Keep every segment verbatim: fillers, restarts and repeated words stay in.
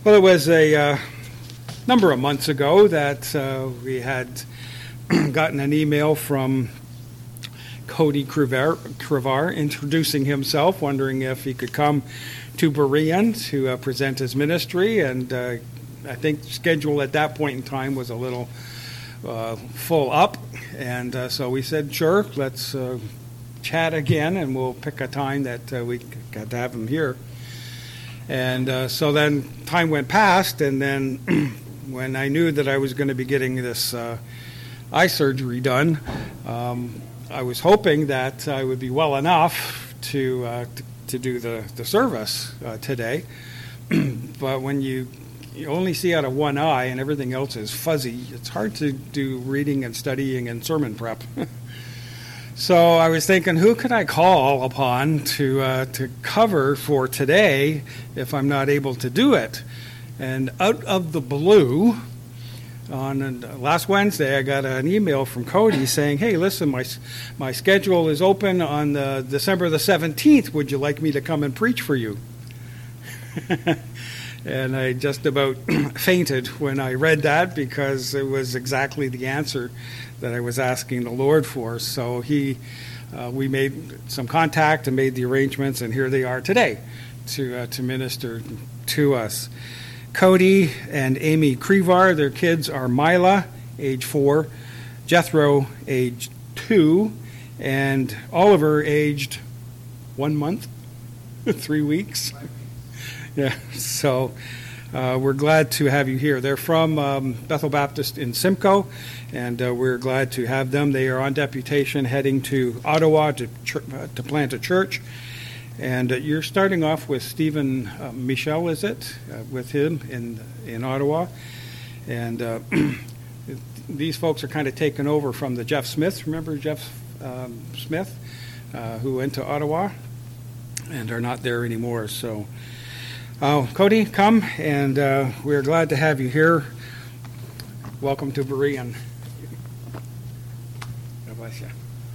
Well, it was a uh, number of months ago that uh, we had gotten an email from Cody Crevar, Crevar introducing himself, wondering if he could come to Berean to uh, present his ministry. And uh, I think the schedule at that point in time was a little uh, full up. And uh, so we said, sure, let's uh, chat again, and we'll pick a time that uh, we got to have him here. And uh, so then time went past, and then when I knew that I was going to be getting this uh, eye surgery done, um, I was hoping that I would be well enough to uh, to, to do the, the service uh, today. But when you, you only see out of one eye and everything else is fuzzy, it's hard to do reading and studying and sermon prep. So I was thinking, who could I call upon to uh, to cover for today if I'm not able to do it? And out of the blue, on uh, last Wednesday, I got an email from Cody saying, hey, listen, my my schedule is open on the December the seventeenth. Would you like me to come and preach for you? And I just about fainted when I read that, because it was exactly the answer that I was asking the Lord for. So he, uh, we made some contact and made the arrangements, and here they are today to uh, to minister to us. Cody and Amy Crevar, their kids are Mila, age four, Jethro, age two, and Oliver, aged one month, three weeks. Yeah, so uh, we're glad to have you here. They're from um, Bethel Baptist in Simcoe, and uh, we're glad to have them. They are on deputation heading to Ottawa to ch- uh, to plant a church. And uh, you're starting off with Stephen uh, Michel, is it, uh, with him in in Ottawa. And uh, these folks are kind of taken over from the Jeff Smith. Remember Jeff um, Smith, uh, who went to Ottawa and are not there anymore. So, uh, Cody, come, and uh, we're glad to have you here. Welcome to Berean. God bless you.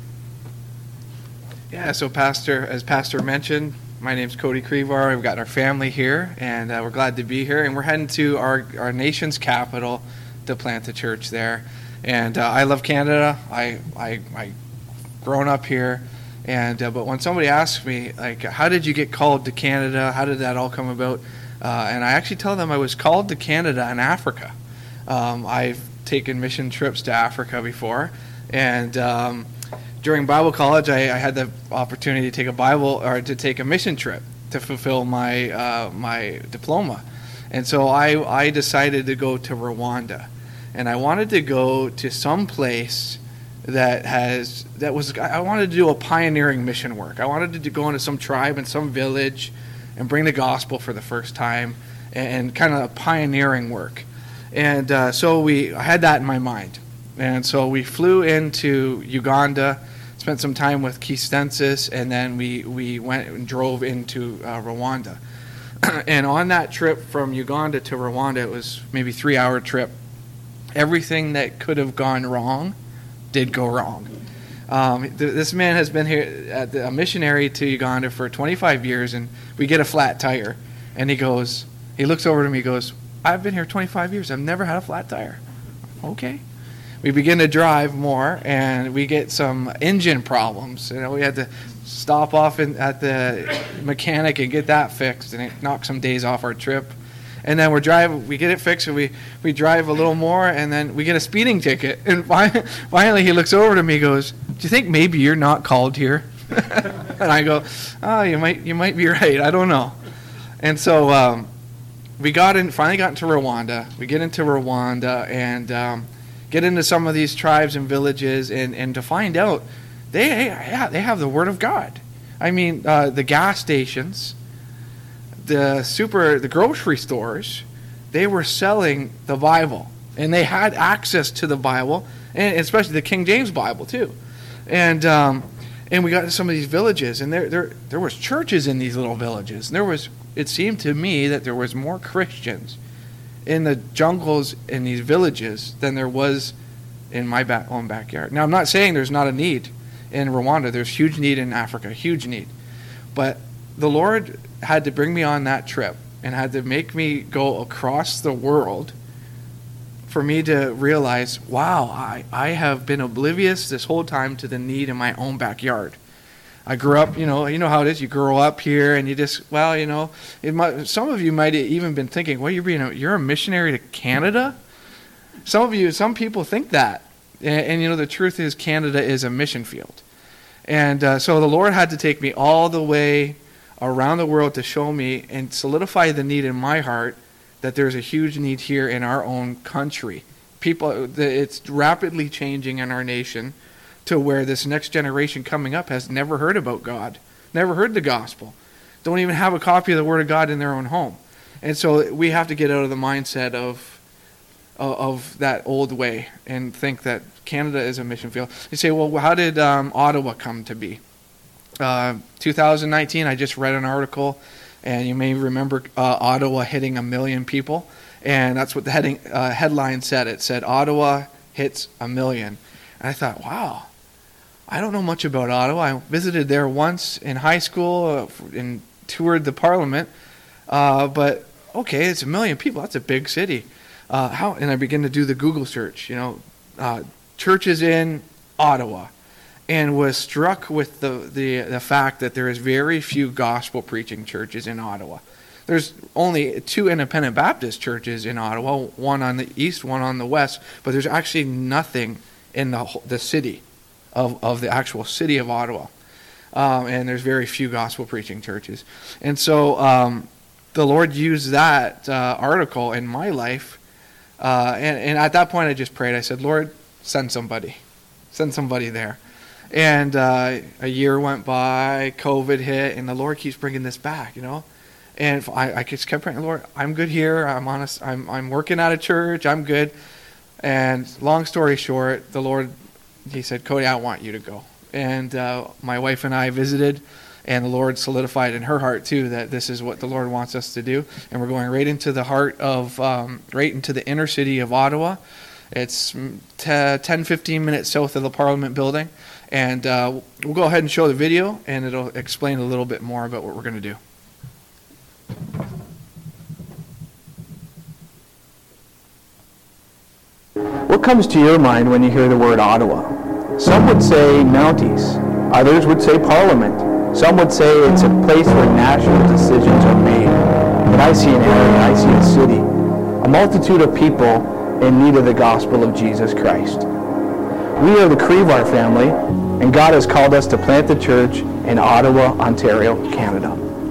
Yeah, so Pastor, as Pastor mentioned, my name's Cody Crevar. We've got our family here, and uh, we're glad to be here. And we're heading to our, our nation's capital to plant a church there. And uh, I love Canada. I I I grown up here, and uh, but when somebody asks me, like, how did you get called to Canada? How did that all come about? Uh, and I actually tell them I was called to Canada and Africa. Um, I've taken mission trips to Africa before, and um, during Bible college, I, I had the opportunity to take a Bible or to take a mission trip to fulfill my uh, my diploma, and so I I decided to go to Rwanda, and I wanted to go to some place that has that was I wanted to do a pioneering mission work. I wanted to go into some tribe and some village, and bring the gospel for the first time, and, and kind of pioneering work, and uh, so we I had that in my mind, and so we flew into Uganda. Spent some time with Keith Stensis, and then we, we went and drove into uh, Rwanda. And on that trip from Uganda to Rwanda, it was maybe a three-hour trip. Everything that could have gone wrong did go wrong. Um, th- this man has been here, at the, a missionary to Uganda for twenty-five years, and we get a flat tire. And he goes, he looks over to me, he goes, I've been here twenty-five years. I've never had a flat tire. Okay. We begin to drive more, and we get some engine problems. You know, we had to stop off in, at the mechanic and get that fixed, and it knocked some days off our trip. And then we're driving, we get it fixed, and we, we drive a little more, and then we get a speeding ticket. And finally, he looks over to me, and goes, "Do you think maybe you're not called here?" And I go, "Oh, you might you might be right. I don't know." And so um, we got in, finally got into Rwanda. We get into Rwanda, and um, get into some of these tribes and villages, and, and to find out they yeah, they have the Word of God. I mean, uh, the gas stations, the super, the grocery stores, they were selling the Bible, and they had access to the Bible, and especially the King James Bible too. And um, and we got to some of these villages, and there there there was churches in these little villages. And there was, it seemed to me that there was more Christians in the jungles in these villages than there was in my back, own backyard. Now, I'm not saying there's not a need in Rwanda. There's huge need in Africa, huge need. But the Lord had to bring me on that trip and had to make me go across the world for me to realize, wow, I, I have been oblivious this whole time to the need in my own backyard. I grew up, you know, you know how it is. You grow up here, and you just, well, you know, it might, some of you might have even been thinking, well, you're being, a, you're a missionary to Canada. Some of you, some people think that, and, and you know, the truth is, Canada is a mission field, and uh, so the Lord had to take me all the way around the world to show me and solidify the need in my heart that there's a huge need here in our own country. People, it's rapidly changing in our nation, to where this next generation coming up has never heard about God, never heard the gospel, don't even have a copy of the Word of God in their own home. And so we have to get out of the mindset of, of, of that old way and think that Canada is a mission field. You say, well, how did um, Ottawa come to be? Uh, two thousand nineteen, I just read an article, and you may remember uh, Ottawa hitting a million people, and that's what the heading, uh, headline said. It said, Ottawa hits a million. And I thought, wow. I don't know much about Ottawa. I visited there once in high school uh, and toured the Parliament. Uh, but, okay, it's a million people. That's a big city. Uh, how? And I began to do the Google search, you know, uh, churches in Ottawa, and was struck with the, the, the fact that there is very few gospel-preaching churches in Ottawa. There's only two independent Baptist churches in Ottawa, one on the east, one on the west, but there's actually nothing in the the city. Of, of the actual city of Ottawa. Um, and there's very few gospel preaching churches. And so um, the Lord used that uh, article in my life. Uh, and, and at that point I just prayed. I said, Lord, send somebody. Send somebody there. And uh, a year went by, COVID hit, and the Lord keeps bringing this back, you know. And I, I just kept praying, Lord, I'm good here. I'm honest. I'm, I'm working at a church. I'm good. And long story short, the Lord, he said, Cody, I want you to go. And uh, my wife and I visited, and the Lord solidified in her heart, too, that this is what the Lord wants us to do. And we're going right into the heart of, um, right into the inner city of Ottawa. It's ten, fifteen minutes south of the Parliament building. And uh, we'll go ahead and show the video, and it'll explain a little bit more about what we're going to do. What comes to your mind when you hear the word Ottawa? Some would say Mounties. Others would say Parliament. Some would say it's a place where national decisions are made. But I see an area, I see a city, a multitude of people in need of the gospel of Jesus Christ. We are the Crevar family, and God has called us to plant the church in Ottawa, Ontario, Canada.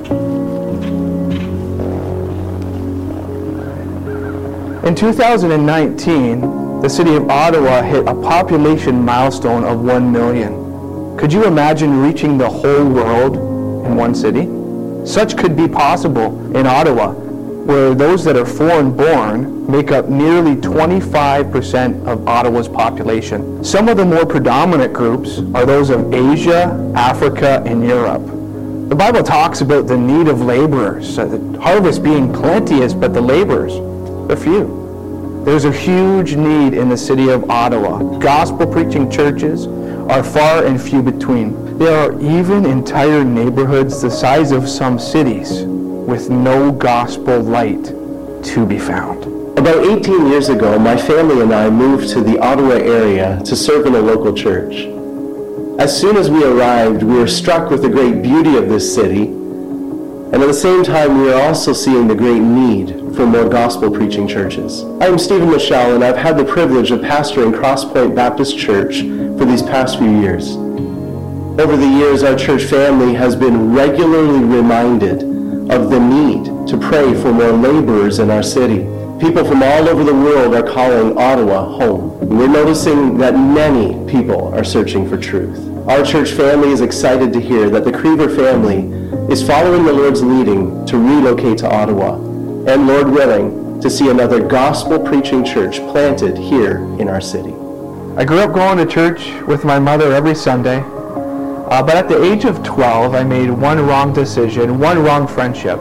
In two thousand nineteen, the city of Ottawa hit a population milestone of one million. Could you imagine reaching the whole world in one city? Such could be possible in Ottawa, where those that are foreign-born make up nearly twenty-five percent of Ottawa's population. Some of the more predominant groups are those of Asia, Africa, and Europe. The Bible talks about the need of laborers, uh, the harvest being plenteous, but the laborers are few. There's a huge need in the city of Ottawa. Gospel-preaching churches are far and few between. There are even entire neighborhoods the size of some cities with no gospel light to be found. About eighteen years ago, my family and I moved to the Ottawa area to serve in a local church. As soon as we arrived, we were struck with the great beauty of this city, and at the same time, we are also seeing the great need for more gospel-preaching churches. I am Stephen Michelle, and I've had the privilege of pastoring Crosspoint Baptist Church for these past few years. Over the years, our church family has been regularly reminded of the need to pray for more laborers in our city. People from all over the world are calling Ottawa home. We're noticing that many people are searching for truth. Our church family is excited to hear that the Crevar family is following the Lord's leading to relocate to Ottawa, and Lord willing, to see another gospel-preaching church planted here in our city. I grew up going to church with my mother every Sunday, uh, but at the age of twelve, I made one wrong decision, one wrong friendship,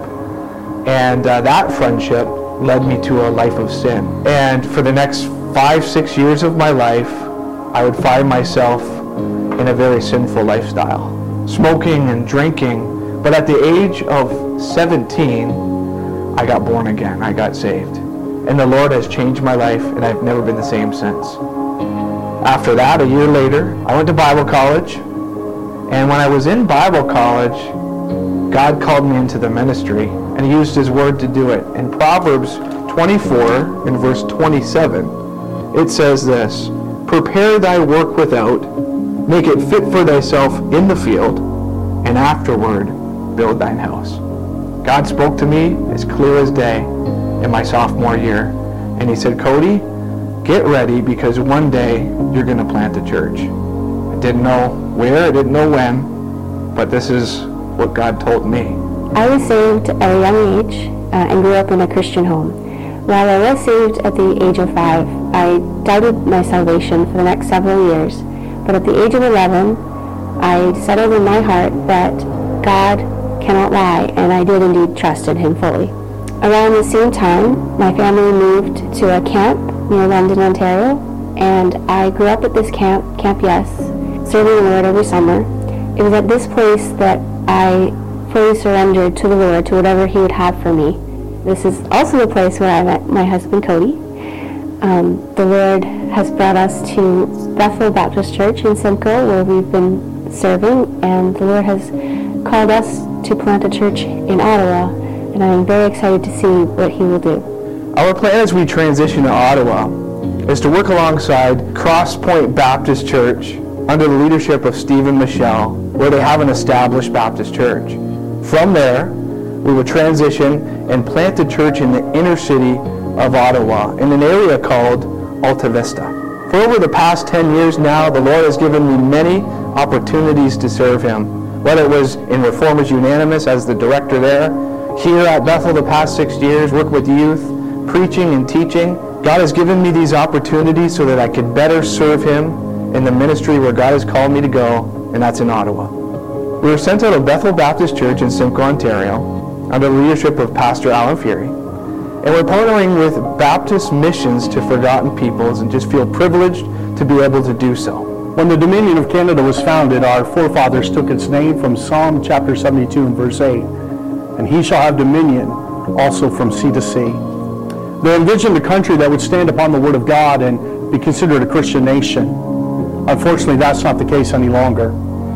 and uh, that friendship led me to a life of sin. And for the next five, six years of my life, I would find myself in a very sinful lifestyle, smoking and drinking. But at the age of seventeen, I got born again. I got saved. And the Lord has changed my life, and I've never been the same since. After that, a year later, I went to Bible college. And when I was in Bible college, God called me into the ministry, and he used his word to do it. In Proverbs twenty-four, in verse twenty-seven, it says this, "Prepare thy work without, make it fit for thyself in the field, and afterward build thine house." God spoke to me as clear as day in my sophomore year, and he said, "Cody, get ready, because one day you're going to plant a church." I didn't know where, I didn't know when, but this is what God told me. I was saved at a young age uh, and grew up in a Christian home. While I was saved at the age of five, I doubted my salvation for the next several years. But at the age of eleven, I settled in my heart that God cannot lie, and I did indeed trust in him fully. Around the same time, my family moved to a camp near London, Ontario, and I grew up at this camp, Camp Yes, serving the Lord every summer. It was at this place that I fully surrendered to the Lord, to whatever he would have for me. This is also the place where I met my husband, Cody. Um, the Lord has brought us to Bethel Baptist Church in Simcoe, where we've been serving, and the Lord has called us to plant a church in Ottawa, and I'm very excited to see what he will do. Our plan as we transition to Ottawa is to work alongside Cross Point Baptist Church under the leadership of Stephen Michelle, where they have an established Baptist church. From there, we will transition and plant a church in the inner city of Ottawa, in an area called Alta Vista. For over the past ten years now, the Lord has given me many opportunities to serve him, whether it was in Reformers Unanimous as the director there, here at Bethel the past six years, work with youth, preaching and teaching. God has given me these opportunities so that I could better serve him in the ministry where God has called me to go, and that's in Ottawa. We were sent out of Bethel Baptist Church in Simcoe, Ontario, under the leadership of Pastor Alan Fury. And we're partnering with Baptist Missions to Forgotten Peoples, and just feel privileged to be able to do so. When the Dominion of Canada was founded, our forefathers took its name from Psalm chapter seventy-two and verse eight. And he shall have dominion also from sea to sea. They envisioned a country that would stand upon the word of God and be considered a Christian nation. Unfortunately, that's not the case any longer.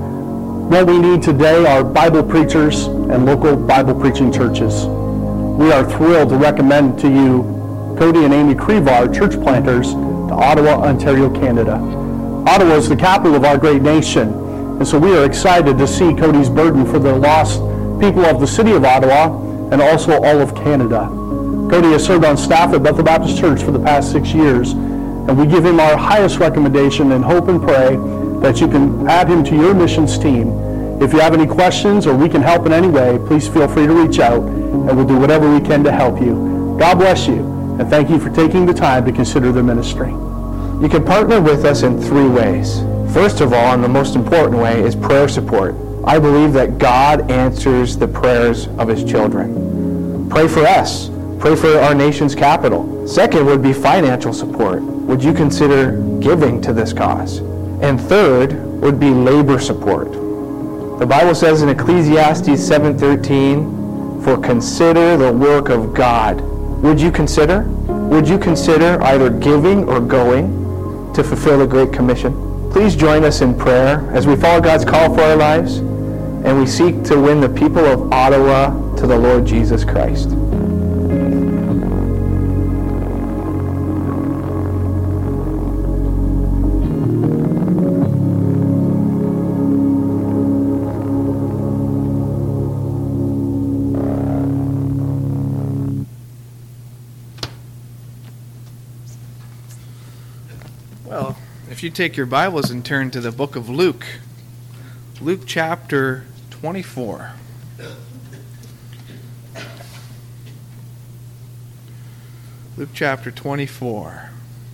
What we need today are Bible preachers and local Bible preaching churches. We are thrilled to recommend to you Cody and Amy Crevar, church planters, to Ottawa, Ontario, Canada. Ottawa is the capital of our great nation, and so we are excited to see Cody's burden for the lost people of the city of Ottawa and also all of Canada. Cody has served on staff at Bethel Baptist Church for the past six years, and we give him our highest recommendation and hope and pray that you can add him to your missions team. If you have any questions or we can help in any way, please feel free to reach out, and we'll do whatever we can to help you. God bless you, and thank you for taking the time to consider the ministry. You can partner with us in three ways. First of all, and the most important way, is prayer support. I believe that God answers the prayers of his children. Pray for us. Pray for our nation's capital. Second would be financial support. Would you consider giving to this cause? And third would be labor support. The Bible says in Ecclesiastes seven thirteen, "For consider the work of God." Would you consider? Would you consider either giving or going to fulfill the Great Commission? Please join us in prayer as we follow God's call for our lives, and we seek to win the people of Ottawa to the Lord Jesus Christ. Well, if you take your Bibles and turn to the book of Luke, Luke chapter twenty-four. Luke chapter twenty-four.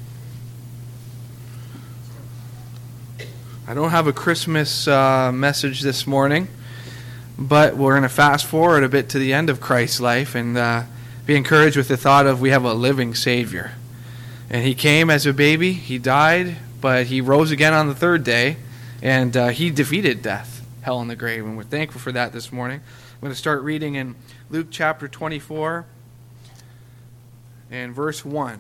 I don't have a Christmas uh, message this morning, but we're going to fast forward a bit to the end of Christ's life and uh, be encouraged with the thought of we have a living Savior. And he came as a baby, he died, but he rose again on the third day, and uh, he defeated death, hell, and the grave, and we're thankful for that this morning. I'm going to start reading in Luke chapter twenty-four, And verse one,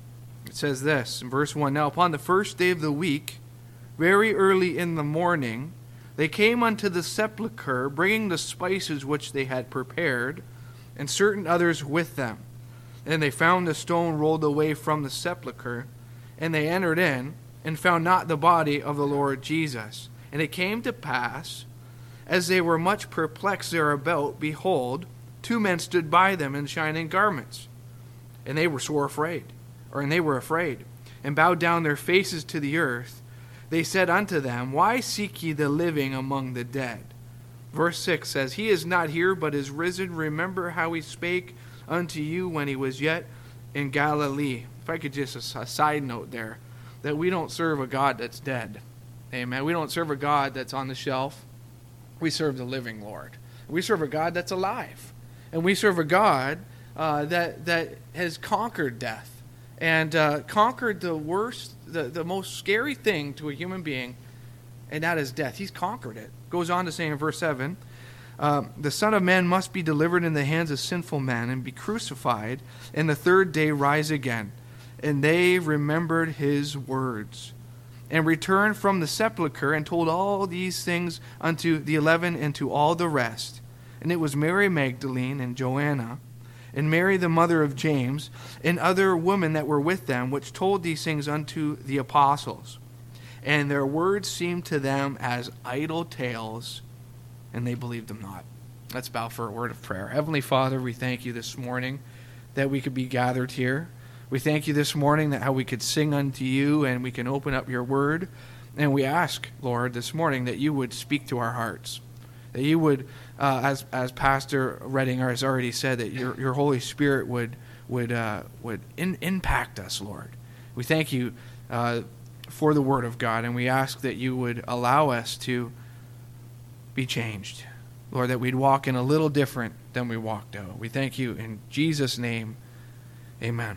it says this, in verse one, "Now upon the first day of the week, very early in the morning, they came unto the sepulchre, bringing the spices which they had prepared, and certain others with them. And they found the stone rolled away from the sepulchre, and they entered in, and found not the body of the Lord Jesus. And it came to pass, as they were much perplexed thereabout, behold, two men stood by them in shining garments. And they were sore afraid, or and they were afraid, and bowed down their faces to the earth. They said unto them, Why seek ye the living among the dead? Verse six says, He is not here, but is risen. Remember how he spake unto you when he was yet in Galilee. If I could just, a, a side note there, that we don't serve a God that's dead. Amen. We don't serve a God that's on the shelf. We serve the living Lord. We serve a God that's alive. And we serve a God uh, that that has conquered death and uh, conquered the worst, the, the most scary thing to a human being, and that is death. He's conquered it. Goes on to say in verse seven, uh, the Son of Man must be delivered in the hands of sinful men and be crucified, and the third day rise again. And they remembered his words, and returned from the sepulchre, and told all these things unto the eleven and to all the rest. And it was Mary Magdalene and Joanna, and Mary the mother of James, and other women that were with them, which told these things unto the apostles. And their words seemed to them as idle tales, and they believed them not. Let's bow for a word of prayer. Heavenly Father, we thank you this morning that we could be gathered here. We thank you this morning that how we could sing unto you and we can open up your word. And we ask, Lord, this morning that you would speak to our hearts. That you would, uh, as as Pastor Redding has already said, that your your Holy Spirit would would uh, would in, impact us, Lord. We thank you uh, for the Word of God, and we ask that you would allow us to be changed, Lord. That we'd walk in a little different than we walked out. We thank you in Jesus' name, Amen.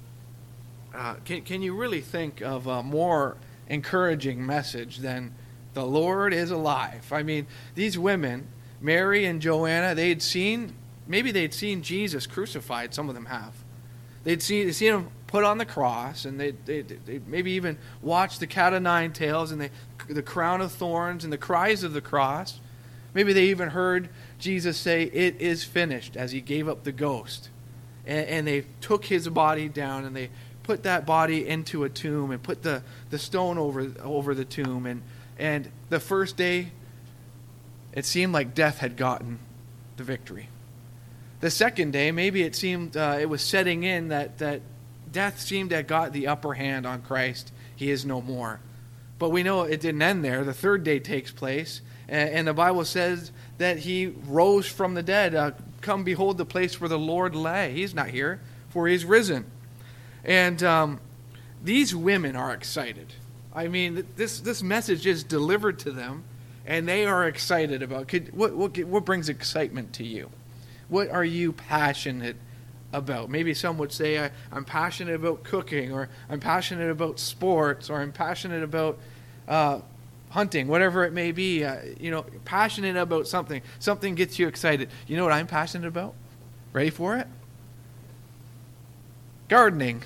Uh, can can you really think of a more encouraging message than the Lord is alive? I mean, these women, Mary and Joanna, they'd seen, maybe they'd seen Jesus crucified. Some of them have. They'd seen, they'd seen him put on the cross, and they'd, they'd, they'd maybe even watched the cat o' nine tails and they, the crown of thorns and the cries of the cross. Maybe they even heard Jesus say, "It is finished," as he gave up the ghost. And, and they took his body down and they put that body into a tomb and put the, the stone over over the tomb. And And the first day, it seemed like death had gotten the victory. The second day, maybe it seemed uh, it was setting in that, that death seemed to have got the upper hand on Christ. He is no more. But we know it didn't end there. The third day takes place, and, and the Bible says that he rose from the dead. Uh, Come behold the place where the Lord lay. He's not here, for he's risen. And um, these women are excited. I mean, this this message is delivered to them, and they are excited about. Could, what what what brings excitement to you? What are you passionate about? Maybe some would say, I, I'm passionate about cooking, or I'm passionate about sports, or I'm passionate about uh, hunting, whatever it may be. Uh, you know, passionate about something. Something gets you excited. You know what I'm passionate about? Ready for it? Gardening.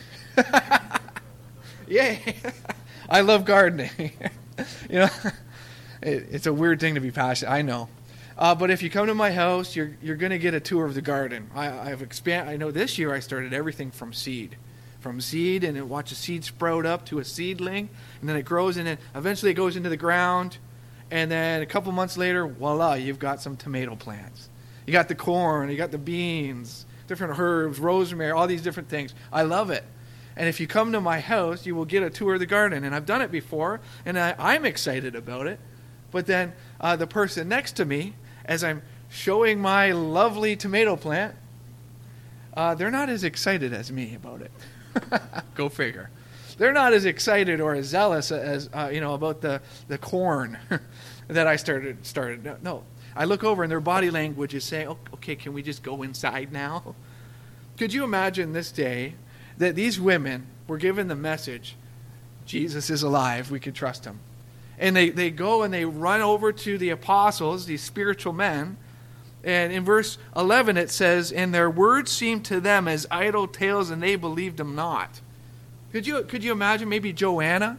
Yay. I love gardening. You know, it, it's a weird thing to be passionate. I know, uh, but if you come to my house, you're you're going to get a tour of the garden. I, I've expand. I know this year I started everything from seed, from seed, and then watch a seed sprout up to a seedling, and then it grows, and then eventually it goes into the ground, and then a couple months later, voila, you've got some tomato plants. You got the corn, you got the beans, different herbs, rosemary, all these different things. I love it. And if you come to my house, you will get a tour of the garden. And I've done it before, and I, I'm excited about it. But then uh, the person next to me, as I'm showing my lovely tomato plant, uh, they're not as excited as me about it. Go figure. They're not as excited or as zealous as uh, you know about the, the corn that I started started. No, no, I look over and their body language is saying, oh, "Okay, can we just go inside now?" Could you imagine this day that these women were given the message, Jesus is alive, we can trust him. And they, they go and they run over to the apostles, these spiritual men, And in verse eleven it says, "And their words seemed to them as idle tales, and they believed them not." Could you, could you imagine maybe Joanna?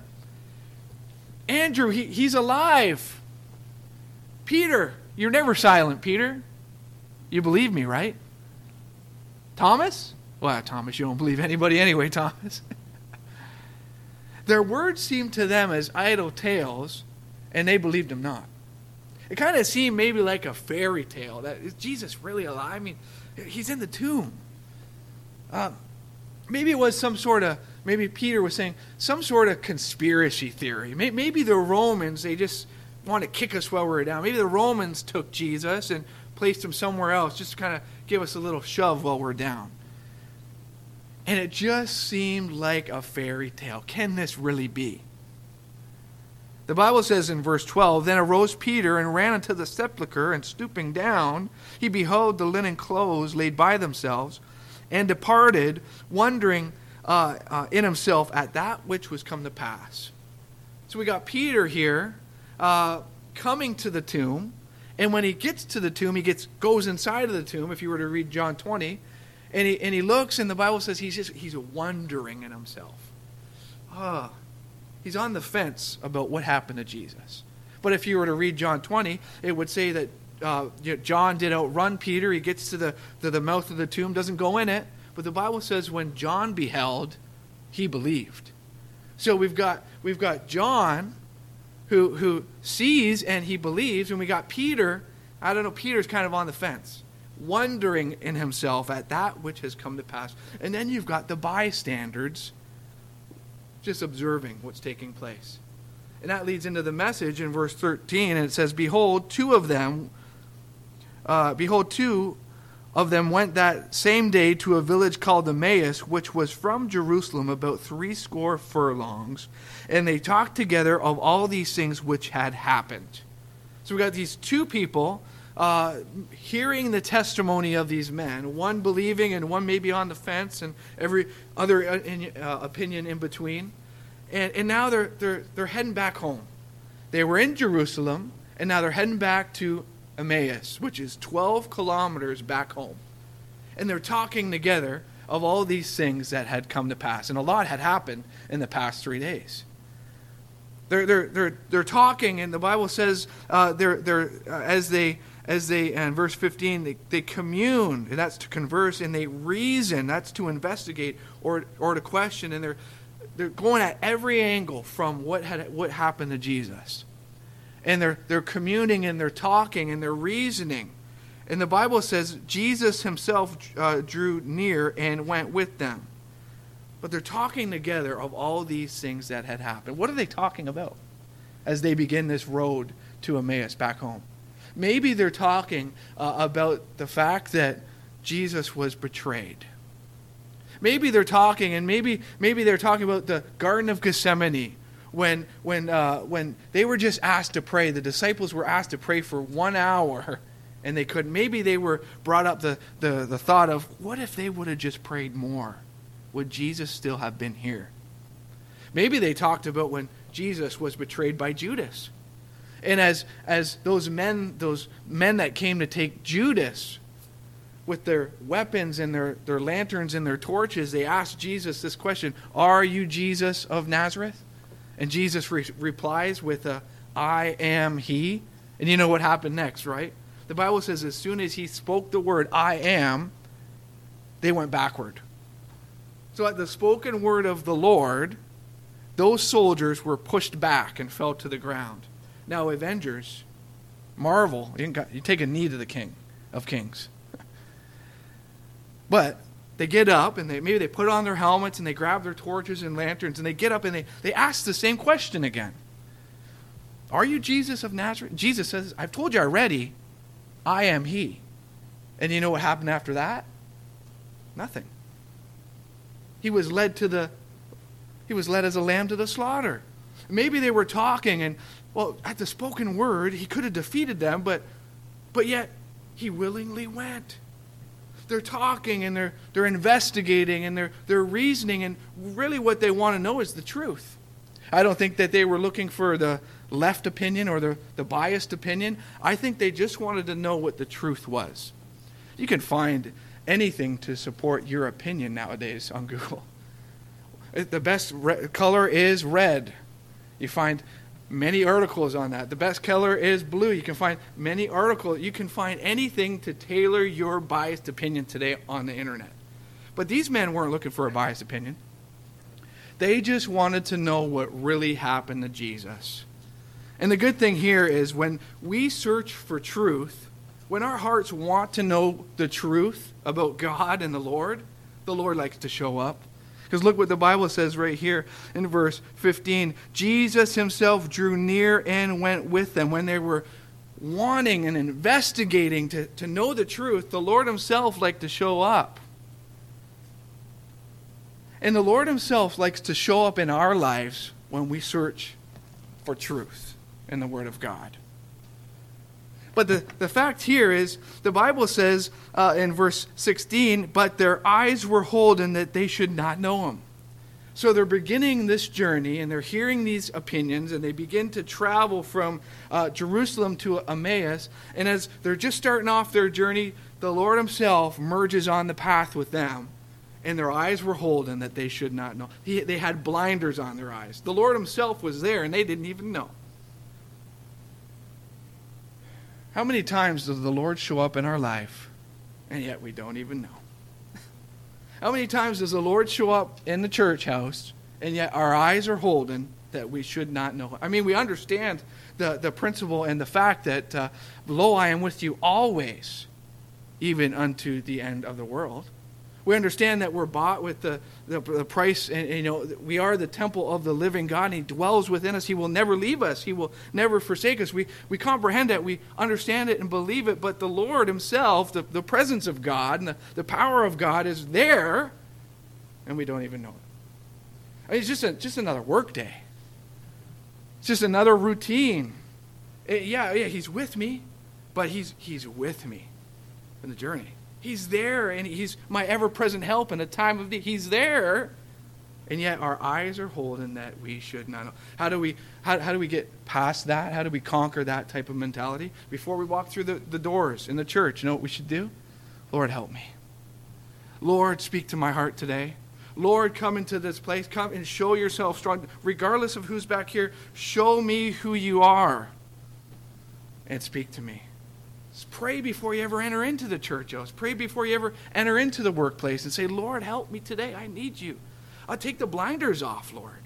Andrew, he, he's alive. Peter, you're never silent, Peter. You believe me, right? Thomas? Well, Thomas, you don't believe anybody anyway, Thomas. Their words seemed to them as idle tales, and they believed them not. It kind of seemed maybe like a fairy tale. That is Jesus really alive? I mean, he's in the tomb. Uh, maybe it was some sort of, maybe Peter was saying, some sort of conspiracy theory. Maybe the Romans, they just want to kick us while we're down. Maybe the Romans took Jesus and placed him somewhere else just to kind of give us a little shove while we're down. And it just seemed like a fairy tale. Can this really be? The Bible says in verse twelve, "Then arose Peter and ran unto the sepulchre, and stooping down, he beheld the linen clothes laid by themselves, and departed, wondering uh, uh, in himself at that which was come to pass." So we got Peter here uh, coming to the tomb, and when he gets to the tomb, he gets goes inside of the tomb, if you were to read John twenty, and he, and he looks, and the Bible says he's just he's wondering in himself. Ah. He's on the fence about what happened to Jesus. But if you were to read John twenty, it would say that uh, John did outrun Peter. He gets to the, to the mouth of the tomb, doesn't go in it. But the Bible says when John beheld, he believed. So we've got we've got John who who sees and he believes, and we got Peter. I don't know, Peter's kind of on the fence, wondering in himself at that which has come to pass. And then you've got the bystanders just observing what's taking place. And that leads into the message in verse thirteen, and it says, Behold, two of them, uh, behold, two of them went that same day to a village called Emmaus, which was from Jerusalem about threescore furlongs, and they talked together of all these things which had happened. So we got these two people uh, hearing the testimony of these men, one believing and one maybe on the fence, and every other uh, opinion in between. And, and now they're, they're, they're heading back home. They were in Jerusalem, and now they're heading back to Emmaus, which is twelve kilometers back home. And they're talking together of all these things that had come to pass. And a lot had happened in the past three days. They're, they're, they're, they're talking, and the Bible says uh, they're, they're, uh, as they... As they, in verse fifteen, they, they commune, and that's to converse, and they reason, that's to investigate or or to question, and they're they're going at every angle from what had what happened to Jesus. And they're they're communing and they're talking and they're reasoning. And the Bible says Jesus himself uh, drew near and went with them. But they're talking together of all these things that had happened. What are they talking about as they begin this road to Emmaus back home? Maybe they're talking uh, about the fact that Jesus was betrayed. Maybe they're talking, and maybe maybe they're talking about the Garden of Gethsemane, when when uh, when they were just asked to pray. The disciples were asked to pray for one hour, and they couldn't. Maybe they were brought up the, the, the thought of, what if they would have just prayed more? Would Jesus still have been here? Maybe they talked about when Jesus was betrayed by Judas. And as as those men, those men that came to take Judas with their weapons and their, their lanterns and their torches, they asked Jesus this question, "Are you Jesus of Nazareth?" And Jesus re- replies with a, "I am he." And you know what happened next, right? The Bible says as soon as he spoke the word, "I am," they went backward. So at the spoken word of the Lord, those soldiers were pushed back and fell to the ground. Now, avengers, marvel. You, got, you take a knee to the King of Kings. But they get up, and they maybe they put on their helmets, and they grab their torches and lanterns, and they get up, and they, they ask the same question again. "Are you Jesus of Nazareth?" Jesus says, "I've told you already, I am he." And you know what happened after that? Nothing. He was led to the, he was led as a lamb to the slaughter. Maybe they were talking, and well, at the spoken word, he could have defeated them, but but yet he willingly went. They're talking and they're they're investigating and they're they're reasoning, and really what they want to know is the truth. I don't think that they were looking for the left opinion or the, the biased opinion. I think they just wanted to know what the truth was. You can find anything to support your opinion nowadays on Google. The best re- color is red. You find many articles on that. The best color is blue. You can find many articles. You can find anything to tailor your biased opinion today on the internet. But these men weren't looking for a biased opinion. They just wanted to know what really happened to Jesus. And the good thing here is when we search for truth, when our hearts want to know the truth about God and the Lord, the Lord likes to show up. Because look what the Bible says right here in verse fifteen. Jesus himself drew near and went with them. When they were wanting and investigating to, to know the truth, the Lord himself liked to show up. And the Lord himself likes to show up in our lives when we search for truth in the Word of God. But the, the fact here is, the Bible says uh, in verse sixteen, but their eyes were holden that they should not know him. So they're beginning this journey, and they're hearing these opinions, and they begin to travel from uh, Jerusalem to Emmaus. And as they're just starting off their journey, the Lord himself merges on the path with them. And their eyes were holden that they should not know. He, they had blinders on their eyes. The Lord himself was there, and they didn't even know. How many times does the Lord show up in our life, and yet we don't even know? How many times does the Lord show up in the church house, and yet our eyes are holden that we should not know? I mean, we understand the, the principle and the fact that, uh, lo, I am with you always, even unto the end of the world. We understand that we're bought with the, the, the price, and, and you know, we are the temple of the living God, and he dwells within us. He will never leave us. He will never forsake us. We, we comprehend that. We understand it and believe it, but the Lord himself, the, the presence of God, and the, the power of God is there, and we don't even know it. I mean, it's just, a, just another work day. It's just another routine. It, yeah, yeah, he's with me, but he's, he's with me in the journey. He's there, and he's my ever-present help in a time of need. He's there, and yet our eyes are holden that we should not know. How do we how, how do we get past that? How do we conquer that type of mentality? Before we walk through the, the doors in the church, you know what we should do? Lord, help me. Lord, speak to my heart today. Lord, come into this place. Come and show yourself strong. Regardless of who's back here, show me who you are and speak to me. Pray before you ever enter into the church house. Pray before you ever enter into the workplace and say, Lord, help me today. I need you. I'll take the blinders off, Lord.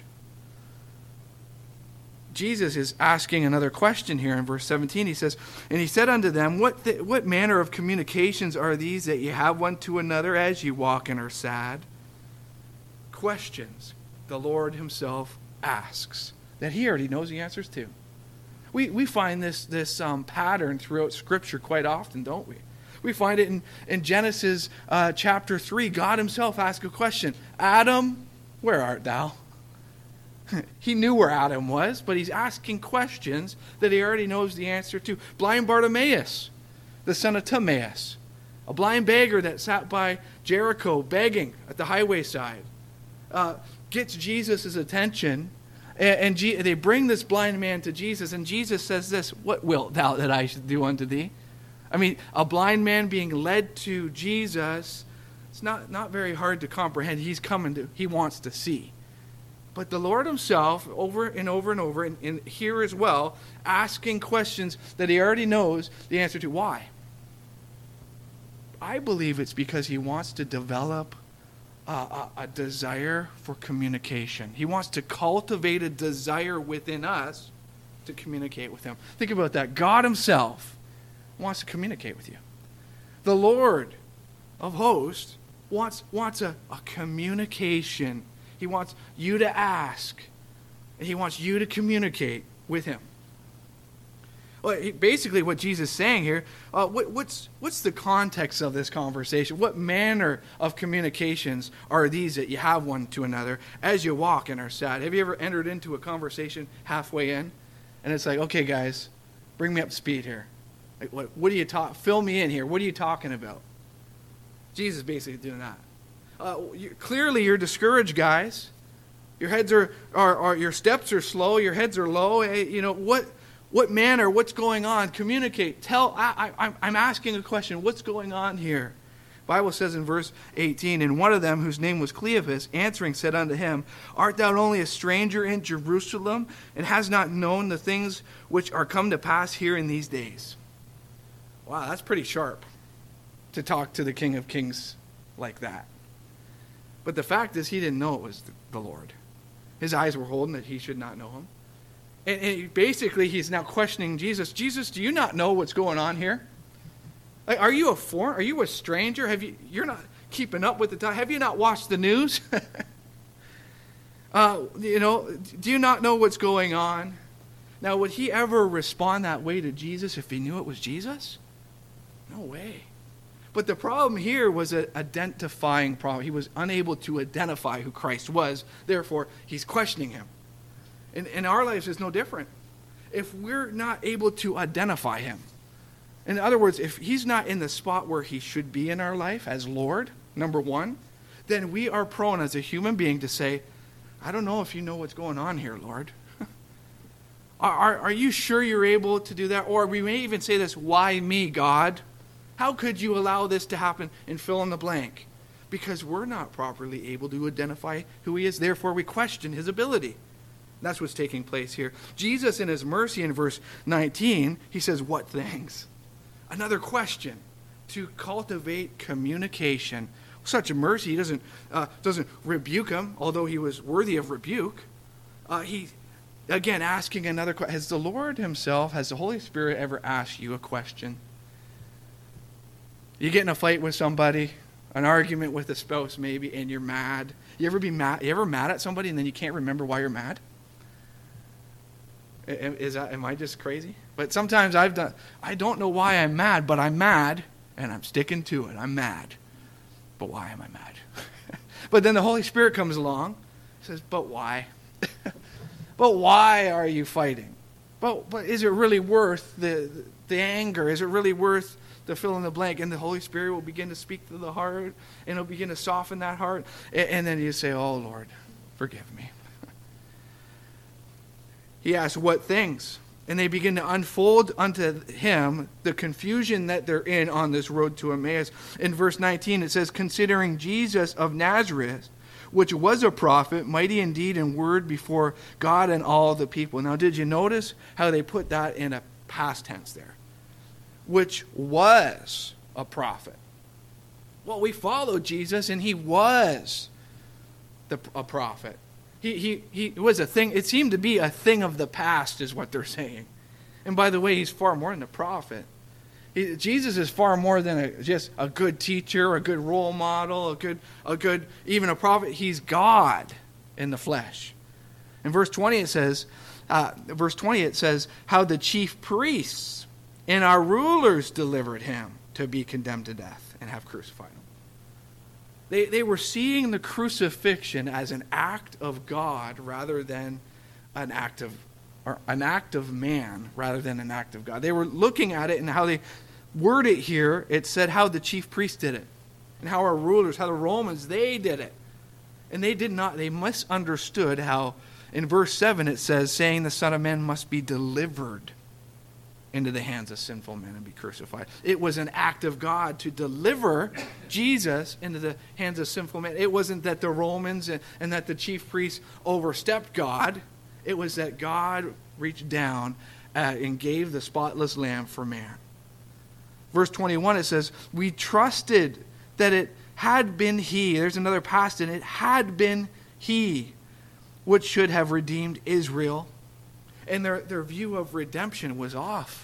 Jesus is asking another question here in verse seventeen. He says, and he said unto them, what, th- what manner of communications are these that you have one to another as you walk and are sad? Questions the Lord himself asks that he already knows the answers to. We we find this this um, pattern throughout Scripture quite often, don't we? We find it in, in Genesis uh, chapter three. God himself asks a question. Adam, where art thou? He knew where Adam was, but he's asking questions that he already knows the answer to. Blind Bartimaeus, the son of Timaeus, a blind beggar that sat by Jericho begging at the highway side, uh, gets Jesus' attention. And they bring this blind man to Jesus, and Jesus says this, what wilt thou that I should do unto thee? I mean, a blind man being led to Jesus, it's not, not very hard to comprehend. He's coming to, he wants to see. But the Lord himself, over and over and over, and, and here as well, asking questions that he already knows the answer to. Why? I believe it's because he wants to develop A, a, a desire for communication. He wants to cultivate a desire within us to communicate with him. Think about that. God himself wants to communicate with you. The Lord of hosts wants, wants a, a communication. He wants you to ask, and he wants you to communicate with him. Well, basically what Jesus is saying here, uh, what, what's what's the context of this conversation? What manner of communications are these that you have one to another as you walk and are sad? Have you ever entered into a conversation halfway in? And it's like, okay, guys, bring me up to speed here. Like, what, what do you talk? Fill me in here. What are you talking about? Jesus is basically doing that. Uh, you, clearly, you're discouraged, guys. Your heads are, are, are your steps are slow. Your heads are low. You know, what what manner, what's going on? Communicate. Tell, I, I, I'm asking a question. What's going on here? The Bible says in verse eighteen, and one of them, whose name was Cleophas, answering said unto him, Art thou only a stranger in Jerusalem, and hast not known the things which are come to pass here in these days? Wow, that's pretty sharp to talk to the King of Kings like that. But the fact is, he didn't know it was the Lord. His eyes were holding that he should not know him. And, and basically, he's now questioning Jesus. Jesus, do you not know what's going on here? Like, are you a foreigner? Are you a stranger? Have you? You're not keeping up with the time. Have you not watched the news? uh, you know, do you not know what's going on? Now, would he ever respond that way to Jesus if he knew it was Jesus? No way. But the problem here was an identifying problem. He was unable to identify who Christ was. Therefore, he's questioning him. In, in our lives, it's no different. If we're not able to identify him, in other words, if he's not in the spot where he should be in our life as Lord, number one, then we are prone as a human being to say, I don't know if you know what's going on here, Lord. are, are, are you sure you're able to do that? Or we may even say this, why me, God? How could you allow this to happen and fill in the blank? Because we're not properly able to identify who he is. Therefore, we question his ability. That's what's taking place here. Jesus, in his mercy in verse nineteen, he says, what things? Another question to cultivate communication. Such a mercy. He doesn't, uh, doesn't rebuke him, although he was worthy of rebuke. Uh, he, again, asking another question. Has the Lord himself, has the Holy Spirit ever asked you a question? You get in a fight with somebody, an argument with a spouse maybe, and you're mad. You ever be mad? You ever mad at somebody and then you can't remember why you're mad? Is that, am I just crazy? But sometimes I've done, I don't know why I'm mad, but I'm mad, and I'm sticking to it. I'm mad. But why am I mad? But then the Holy Spirit comes along, says, but why? But why are you fighting? But, but is it really worth the, the anger? Is it really worth the fill in the blank? And the Holy Spirit will begin to speak to the heart, and it'll begin to soften that heart. And, and then you say, oh, Lord, forgive me. He asks, what things? And they begin to unfold unto him the confusion that they're in on this road to Emmaus. In verse nineteen, it says, considering Jesus of Nazareth, which was a prophet, mighty indeed in word before God and all the people. Now, did you notice how they put that in a past tense there? Which was a prophet. Well, we followed Jesus, and he was the, a prophet. He, he, he was a thing. It seemed to be a thing of the past is what they're saying. And by the way, he's far more than a prophet. He, Jesus is far more than a, just a good teacher, a good role model, a good, a good, even a prophet. He's God in the flesh. In verse twenty it says, uh, verse twenty it says, how the chief priests and our rulers delivered him to be condemned to death and have crucified him. They, they were seeing the crucifixion as an act of God rather than an act of or an act of man rather than an act of God. They were looking at it, and how they word it here, it said how the chief priests did it, and how our rulers, how the Romans, they did it. And they did not, they misunderstood how, in verse seven it says, saying the Son of Man must be delivered into the hands of sinful men and be crucified. It was an act of God to deliver Jesus into the hands of sinful men. It wasn't that the Romans and, and that the chief priests overstepped God. It was that God reached down uh, and gave the spotless lamb for man. Verse twenty-one, it says, we trusted that it had been he. There's another past, and it had been he which should have redeemed Israel. And their, their view of redemption was off.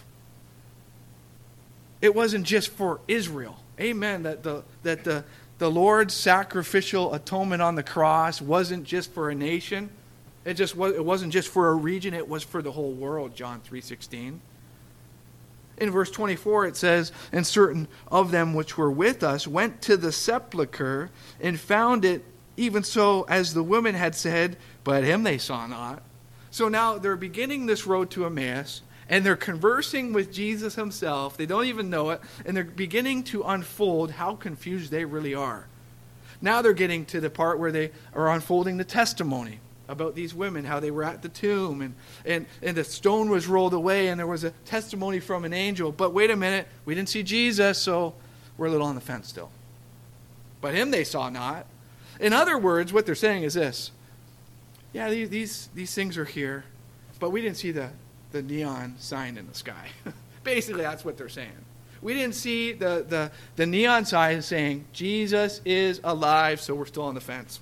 It wasn't just for Israel. Amen. That the that the, the Lord's sacrificial atonement on the cross wasn't just for a nation. It just was, it wasn't just for a region. It was for the whole world, John three sixteen. In verse twenty-four it says, and certain of them which were with us went to the sepulchre and found it even so as the women had said, but him they saw not. So now they're beginning this road to Emmaus, and they're conversing with Jesus himself. They don't even know it, and they're beginning to unfold how confused they really are. Now they're getting to the part where they are unfolding the testimony. about these women, how they were at the tomb, and, and, and the stone was rolled away, and there was a testimony from an angel. But wait a minute, we didn't see Jesus, so we're a little on the fence still. But him they saw not. In other words, what they're saying is this. Yeah, these these, these things are here, but we didn't see the, the neon sign in the sky. Basically, that's what they're saying. We didn't see the, the, the neon sign saying, Jesus is alive, so we're still on the fence.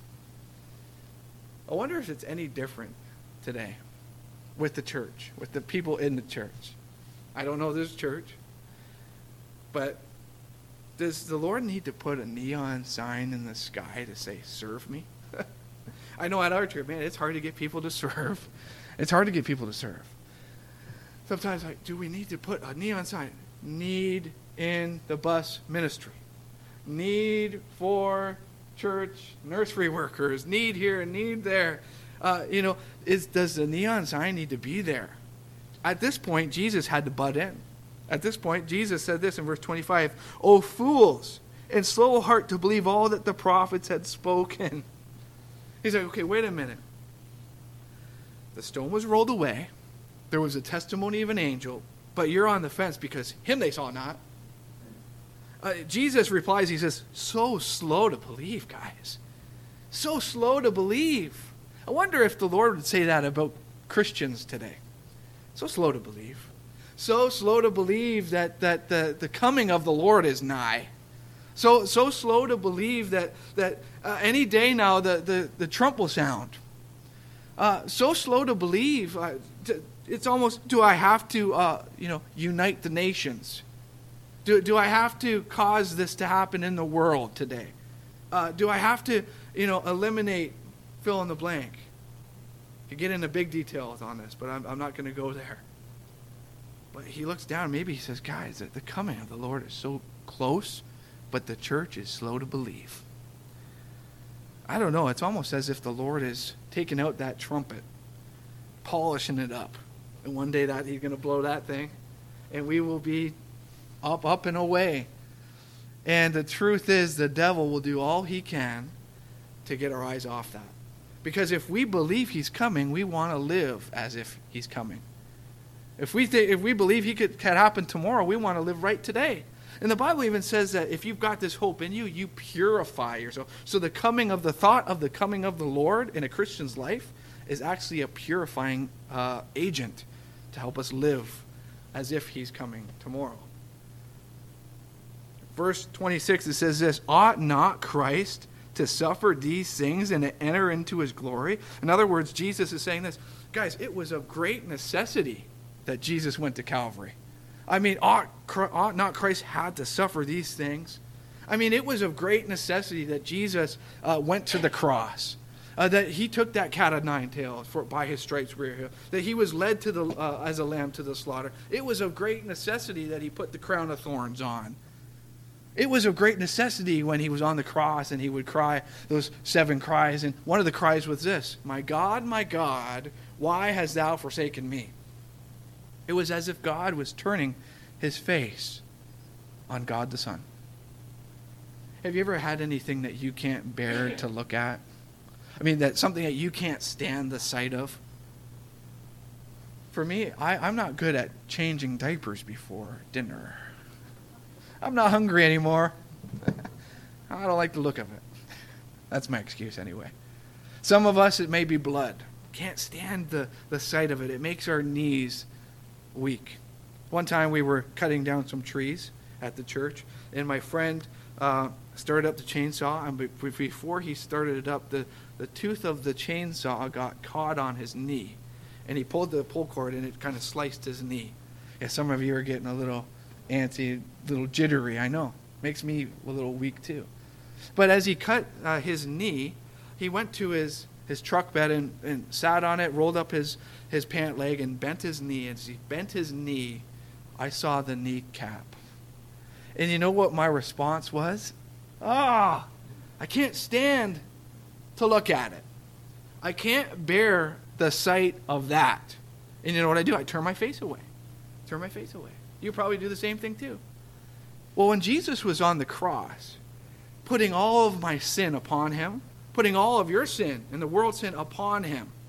I wonder if it's any different today with the church, with the people in the church. I don't know this church, but does the Lord need to put a neon sign in the sky to say, serve me? I know at our church, man, it's hard to get people to serve. It's hard to get people to serve. Sometimes, like, do we need to put a neon sign? Need in the bus ministry. Need for church nursery workers. Need here and need there. Uh, you know, is does the neon sign need to be there? At this point, Jesus had to butt in. At this point, Jesus said this in verse twenty-five, "O fools, and slow of heart to believe all that the prophets had spoken." He's like, okay, wait a minute. The stone was rolled away. There was a testimony of an angel, but you're on the fence because him they saw not. Uh, Jesus replies, he says, so slow to believe, guys. So slow to believe. I wonder if the Lord would say that about Christians today. So slow to believe. So slow to believe that, that the, the coming of the Lord is nigh. So so slow to believe that, that uh, any day now the, the, the trump will sound. Uh, so slow to believe. Uh, to, it's almost, do I have to uh, you know, unite the nations? Do, do I have to cause this to happen in the world today? Uh, do I have to, you know, eliminate fill in the blank? You get into big details on this, but I'm, I'm not going to go there. But he looks down, maybe he says, guys, the coming of the Lord is so close, but the church is slow to believe. I don't know, it's almost as if the Lord is taking out that trumpet, polishing it up. And one day that he's going to blow that thing, and we will be up, up and away. And the truth is, the devil will do all he can to get our eyes off that. Because if we believe he's coming, we want to live as if he's coming. If we th- if we believe he could, could happen tomorrow, we want to live right today. And the Bible even says that if you've got this hope in you, you purify yourself. So the coming of the thought of the coming of the Lord in a Christian's life is actually a purifying uh, agent to help us live as if he's coming tomorrow. Verse twenty-six, it says this, ought not Christ to suffer these things and to enter into his glory? In other words, Jesus is saying this, guys, it was of great necessity that Jesus went to Calvary. I mean, ought, ought not Christ had to suffer these things? I mean, it was of great necessity that Jesus uh, went to the cross. Uh, that he took that cat of nine tails for by his stripes we are healed. That he was led to the uh, as a lamb to the slaughter. It was of great necessity that he put the crown of thorns on. It was of great necessity when he was on the cross and he would cry those seven cries. And one of the cries was this, "My God, my God, why hast thou forsaken me?" It was as if God was turning his face on God the Son. Have you ever had anything that you can't bear to look at? I mean, that something that you can't stand the sight of? For me, I, I'm not good at changing diapers before dinner. I'm not hungry anymore. I don't like the look of it. That's my excuse anyway. Some of us, it may be blood. Can't stand the, the sight of it. It makes our knees weak. One time we were cutting down some trees at the church, and my friend uh, started up the chainsaw, and before he started it up, the, the tooth of the chainsaw got caught on his knee, and he pulled the pull cord, and it kind of sliced his knee. Yeah, some of you are getting a little antsy, little jittery, I know. Makes me a little weak too. But as he cut uh, his knee, he went to his, his truck bed and, and sat on it, rolled up his, his pant leg, and bent his knee. As he bent his knee, I saw the kneecap. And you know what my response was? Ah, I can't stand to look at it. I can't bear the sight of that. And you know what I do? I turn my face away. Turn my face away. You probably do the same thing too. Well, when Jesus was on the cross, putting all of my sin upon him, putting all of your sin and the world's sin upon him,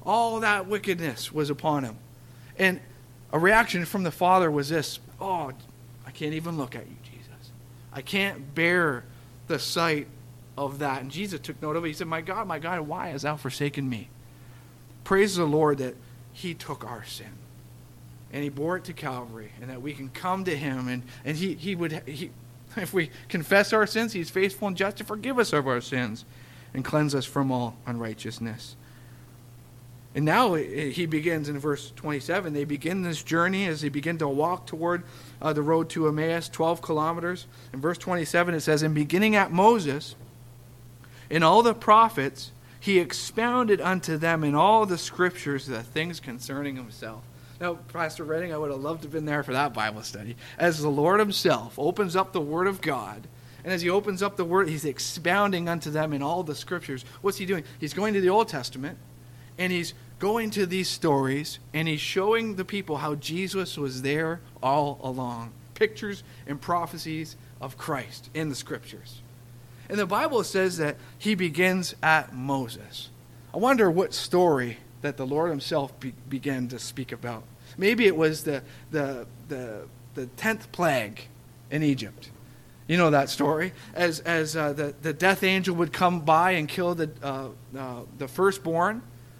All that wickedness was upon him. And a reaction from the Father was this, oh, I can't even look at you, Jesus. I can't bear the sight of that. And Jesus took note of it. He said, my God, my God, why hast thou forsaken me? Praise the Lord that he took our sin. And he bore it to Calvary. And that we can come to him. And, and he, he would, he, if we confess our sins, he's faithful and just to forgive us of our sins and cleanse us from all unrighteousness. And now he begins in verse twenty-seven. They begin this journey as they begin to walk toward uh, the road to Emmaus, twelve kilometers. In verse twenty-seven it says, and beginning at Moses and all the prophets, he expounded unto them in all the scriptures the things concerning himself. Now, Pastor Redding, I would have loved to have been there for that Bible study. As the Lord himself opens up the Word of God, and as he opens up the Word, he's expounding unto them in all the scriptures. What's he doing? He's going to the Old Testament, and he's going to these stories, and he's showing the people how Jesus was there all along. Pictures and prophecies of Christ in the scriptures. And the Bible says that he begins at Moses. I wonder what story that the Lord himself be, began to speak about. Maybe it was the, the, the, the tenth plague in Egypt. You know that story. As, as uh, the, the death angel would come by and kill the, uh, uh, the firstborn.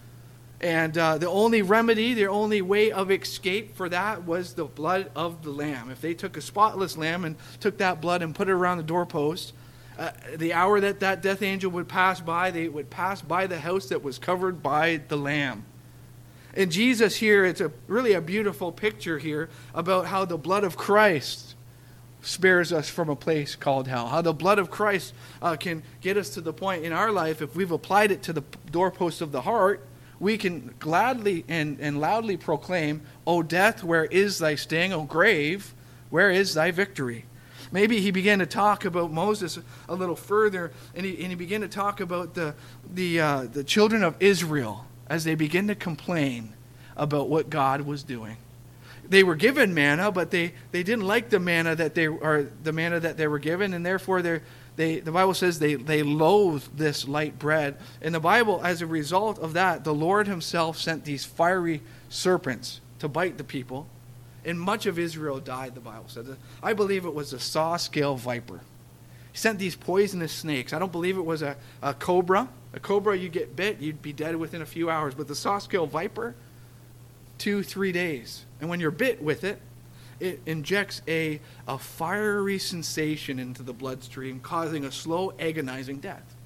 And uh, the only remedy, the only way of escape for that was the blood of the lamb. If they took a spotless lamb and took that blood and put it around the doorpost, uh, the hour that that death angel would pass by, they would pass by the house that was covered by the lamb. And Jesus here, it's a really a beautiful picture here about how the blood of Christ spares us from a place called hell. How the blood of Christ uh, can get us to the point in our life, if we've applied it to the doorpost of the heart, we can gladly and, and loudly proclaim, O death, where is thy sting? O grave, where is thy victory? Maybe he began to talk about Moses a little further, and he, and he began to talk about the, the, uh, the children of Israel as they begin to complain about what God was doing. They were given manna, but they, they didn't like the manna that they or the manna that they were given, and therefore they they the Bible says they they loathed this light bread. And the Bible, as a result of that, the Lord himself sent these fiery serpents to bite the people, and much of Israel died. The Bible said. I believe it was a saw-scale viper. He sent these poisonous snakes. I don't believe it was a, a cobra. A cobra, you get bit, you'd be dead within a few hours. But the saw-scale viper, two, three days. And when you're bit with it, it injects a, a fiery sensation into the bloodstream, causing a slow, agonizing death.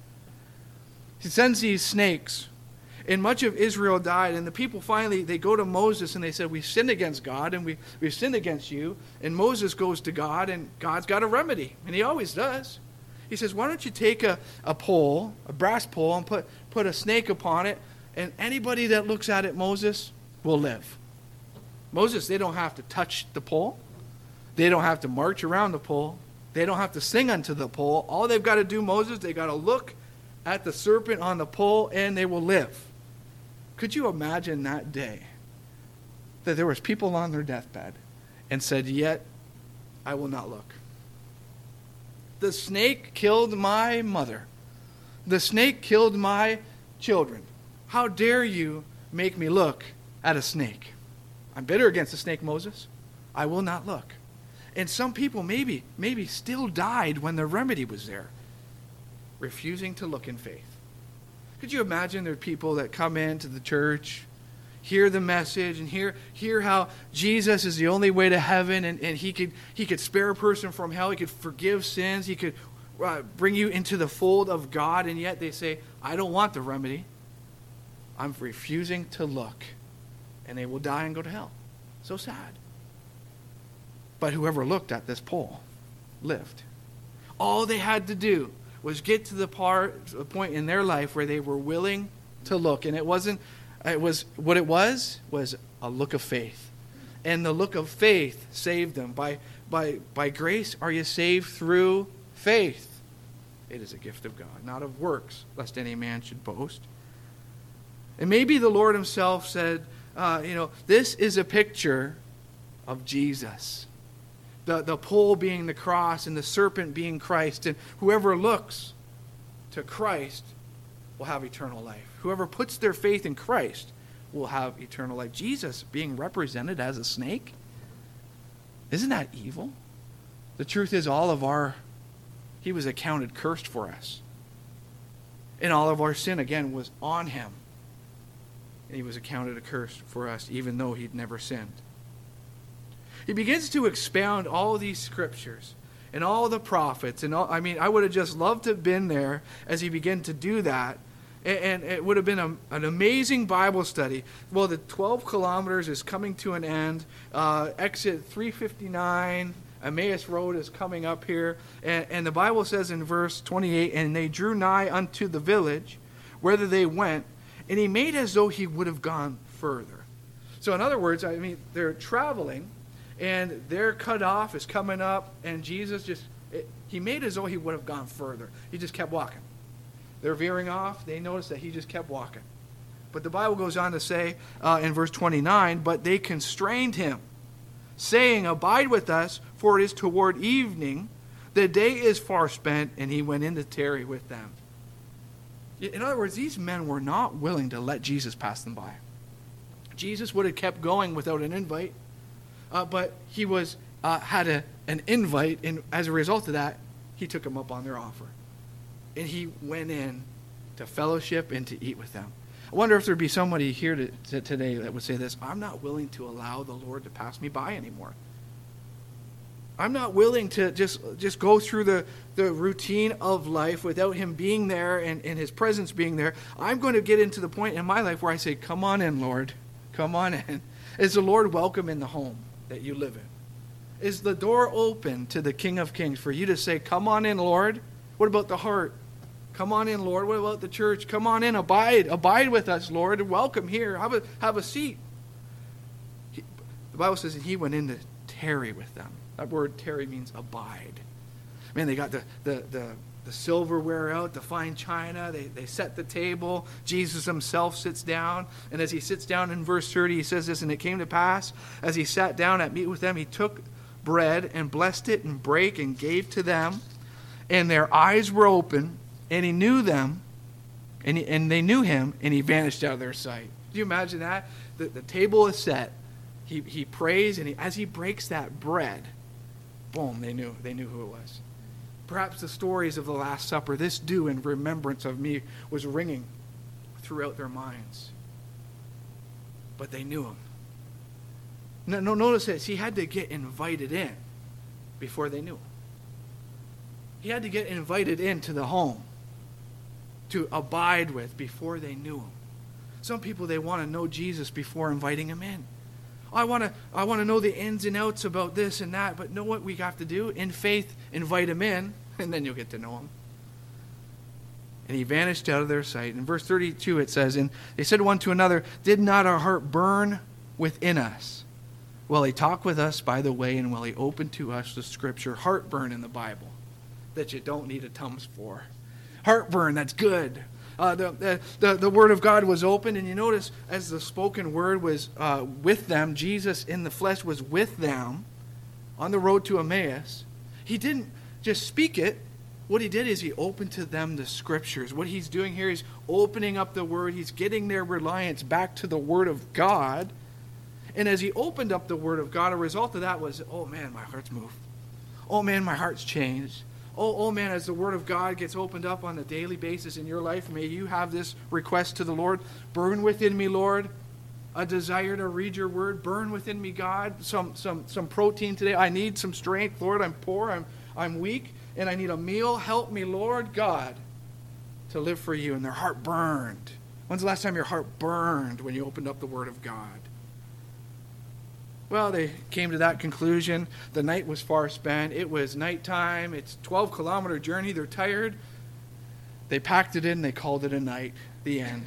He sends these snakes, and much of Israel died. And the people finally, they go to Moses, and they said, we've sinned against God, and we, we've sinned against you. And Moses goes to God, and God's got a remedy. And he always does. He says, why don't you take a, a pole, a brass pole, and put, put a snake upon it, and anybody that looks at it, Moses, will live. Moses, they don't have to touch the pole. They don't have to march around the pole. They don't have to sing unto the pole. All they've got to do, Moses, they got to look at the serpent on the pole, and they will live. Could you imagine that day that there was people on their deathbed and said, yet I will not look. The snake killed my mother. The snake killed my children. How dare you make me look at a snake? I'm bitter against the snake, Moses. I will not look. And some people maybe, maybe still died when the remedy was there, refusing to look in faith. Could you imagine there are people that come into the church, hear the message, and hear hear how Jesus is the only way to heaven, and, and he could he could spare a person from hell, he could forgive sins, he could uh, bring you into the fold of God, and yet they say, I don't want the remedy. I'm refusing to look. And they will die and go to hell. So sad. But whoever looked at this pole lived. All they had to do was get to the part, the point in their life where they were willing to look. And it wasn't, it was, what it was, was a look of faith. And the look of faith saved them. By, by, by grace are you saved through faith. It is a gift of God, not of works, lest any man should boast. And maybe the Lord himself said, Uh, you know, this is a picture of Jesus. The, the pole being the cross and the serpent being Christ. And whoever looks to Christ will have eternal life. Whoever puts their faith in Christ will have eternal life. Jesus being represented as a snake, isn't that evil? The truth is, all of our, he was accounted cursed for us. And all of our sin, again, was on him. And he was accounted a curse for us, even though he'd never sinned. He begins to expound all these scriptures and all the prophets. And all, I mean, I would have just loved to have been there as he began to do that. And, and it would have been a, an amazing Bible study. Well, the twelve kilometers is coming to an end. Uh, exit three fifty-nine, Emmaus Road is coming up here. And, and the Bible says in verse twenty-eight, and they drew nigh unto the village, whither they went, and he made as though he would have gone further. So in other words, I mean, they're traveling, and their cutoff is coming up, and Jesus just, it, he made as though he would have gone further. He just kept walking. They're veering off. They noticed that he just kept walking. But the Bible goes on to say uh, in verse twenty-nine, but they constrained him, saying, abide with us, for it is toward evening. The day is far spent, and he went in to tarry with them. In other words, these men were not willing to let Jesus pass them by. Jesus would have kept going without an invite, uh, but he was uh, had a, an invite, and as a result of that, he took them up on their offer. And he went in to fellowship and to eat with them. I wonder if there'd be somebody here to, to, today that would say this, I'm not willing to allow the Lord to pass me by anymore. I'm not willing to just, just go through the, the routine of life without him being there and, and his presence being there. I'm going to get into the point in my life where I say, come on in, Lord. Come on in. Is the Lord welcome in the home that you live in? Is the door open to the King of Kings for you to say, come on in, Lord? What about the heart? Come on in, Lord. What about the church? Come on in. Abide. Abide with us, Lord. Welcome here. Have a, have a seat. He, the Bible says that he went in to tarry with them. That word tarry means abide. Man, they got the, the, the, the silverware out, the fine china. They, they set the table. Jesus himself sits down. And as he sits down in verse thirty, he says this, and it came to pass, as he sat down at meat with them, he took bread and blessed it and brake and gave to them. And their eyes were open, and he knew them, and, he, and they knew him, and he vanished out of their sight. Do you imagine that? The, the table is set. He, he prays, and he, as he breaks that bread, boom, they knew, they knew who it was. Perhaps the stories of the Last Supper, this do in remembrance of me, was ringing throughout their minds. But they knew him. No, no, notice this. He had to get invited in before they knew him. He had to get invited into the home to abide with before they knew him. Some people, they want to know Jesus before inviting him in. I want to I want to know the ins and outs about this and that, but know what we have to do? In faith, invite him in, and then you'll get to know him. And he vanished out of their sight. In verse thirty-two it says, and they said one to another, did not our heart burn within us while he talked with us by the way, and while he opened to us the scripture? Heartburn in the Bible that you don't need a Tums for. Heartburn, that's good. Uh, the, the, the, the word of God was open, and you notice as the spoken word was uh, with them, Jesus in the flesh was with them on the road to Emmaus. He didn't just speak it. What he did is he opened to them the scriptures. What he's doing here is opening up the word. He's getting their reliance back to the word of God. And as he opened up the word of God, a result of that was, oh man, my heart's moved. Oh man, my heart's changed. Oh, oh man, as the word of God gets opened up on a daily basis in your life, may you have this request to the Lord. Burn within me, Lord, a desire to read your word. Burn within me, God, some some some protein today. I need some strength, Lord. I'm poor, I'm I'm weak, and I need a meal. Help me, Lord God, to live for you. And their heart burned. When's the last time your heart burned when you opened up the word of God? Well, they came to that conclusion. The night was far spent. It was nighttime. It's a twelve kilometer journey. They're tired. They packed it in. They called it a night. The end.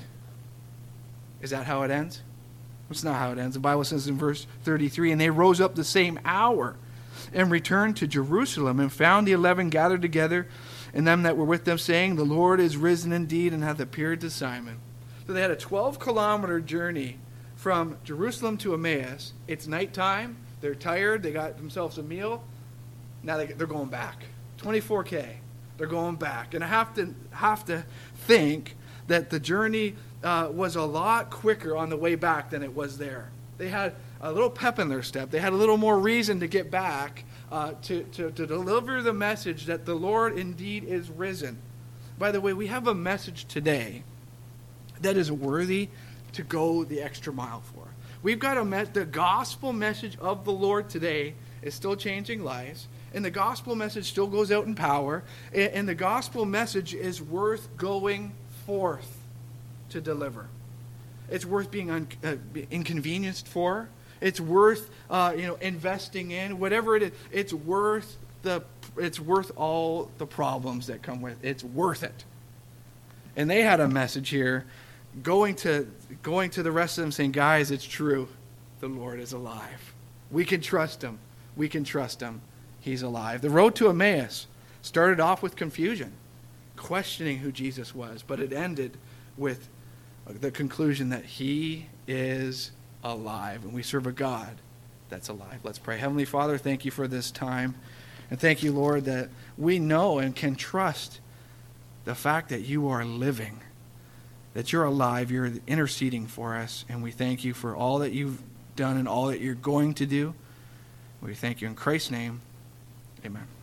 Is that how it ends? That's not how it ends. The Bible says in verse thirty-three, and they rose up the same hour and returned to Jerusalem and found the eleven gathered together and them that were with them, saying, the Lord is risen indeed and hath appeared to Simon. So they had a twelve kilometer journey from Jerusalem to Emmaus. It's nighttime. They're tired. They got themselves a meal. Now they, they're going back. twenty-four K. They're going back. And I have to have to think that the journey uh, was a lot quicker on the way back than it was there. They had a little pep in their step. They had a little more reason to get back uh, to, to, to deliver the message that the Lord indeed is risen. By the way, we have a message today that is worthy to go the extra mile for. We've got a me- the gospel message of the Lord today is still changing lives, and the gospel message still goes out in power, and, and the gospel message is worth going forth to deliver. It's worth being un- uh, inconvenienced for. It's worth uh, you know investing in whatever it is. It's worth the. It's worth all the problems that come with it. It's worth it. And they had a message here, going to going to the rest of them, saying, "Guys, it's true. The Lord is alive. We can trust Him. We can trust Him. He's alive." The road to Emmaus started off with confusion, questioning who Jesus was, but it ended with the conclusion that He is alive, and we serve a God that's alive. Let's pray. Heavenly Father, thank you for this time, and thank you, Lord, that we know and can trust the fact that you are living, that you're alive, you're interceding for us, and we thank you for all that you've done and all that you're going to do. We thank you in Christ's name. Amen.